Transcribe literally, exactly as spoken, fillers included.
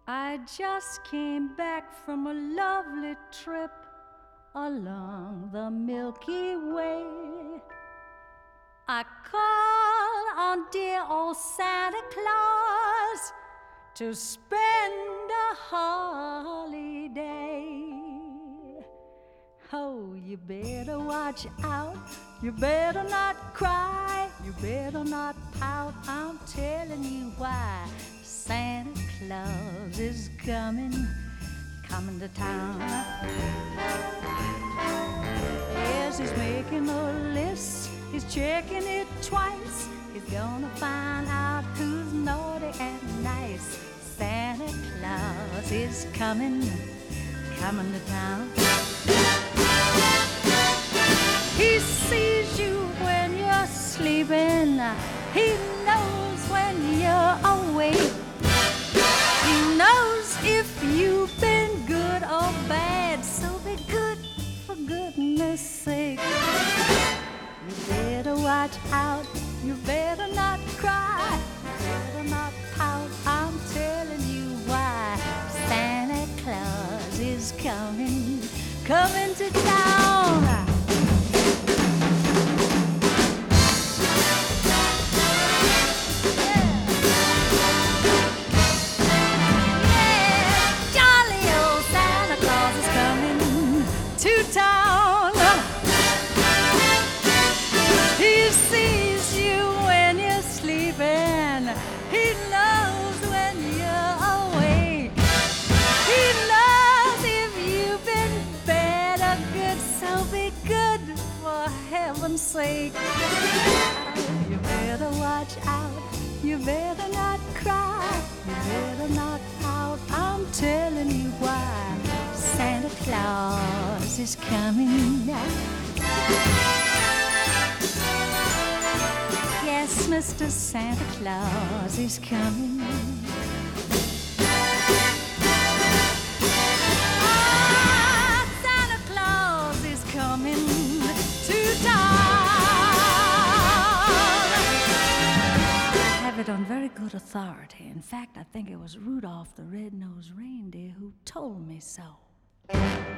I just came back from a lovely trip along the Milky Way. I called on dear old Santa Claus to spend a holiday. Oh, you better watch out, you better not cry, you better not pout, I'm telling you why. Santa Claus is coming, coming to town. Yes, he's making a list, he's checking it twice. He's gonna find out who's naughty and nice. Santa Claus is coming, coming to town. He sees you when you're sleeping, he knows when you're awake. He knows if you've been good or bad, so be good for goodness sake. You better watch out, you better not cry, you better not pout, I'm telling you why. Santa Claus is coming, coming to town. To town. He sees you when you're sleeping, he knows when you're awake. He knows if you've been bad or good, so be good for heaven's sake. You better watch out, you better not cry, you better not pout, I'm telling you why. Santa Claus is coming now. Yes, Mister Santa Claus is coming. Ah, Santa Claus is coming to town. I have it on very good authority. In fact, I think it was Rudolph the Red-Nosed Reindeer who told me so.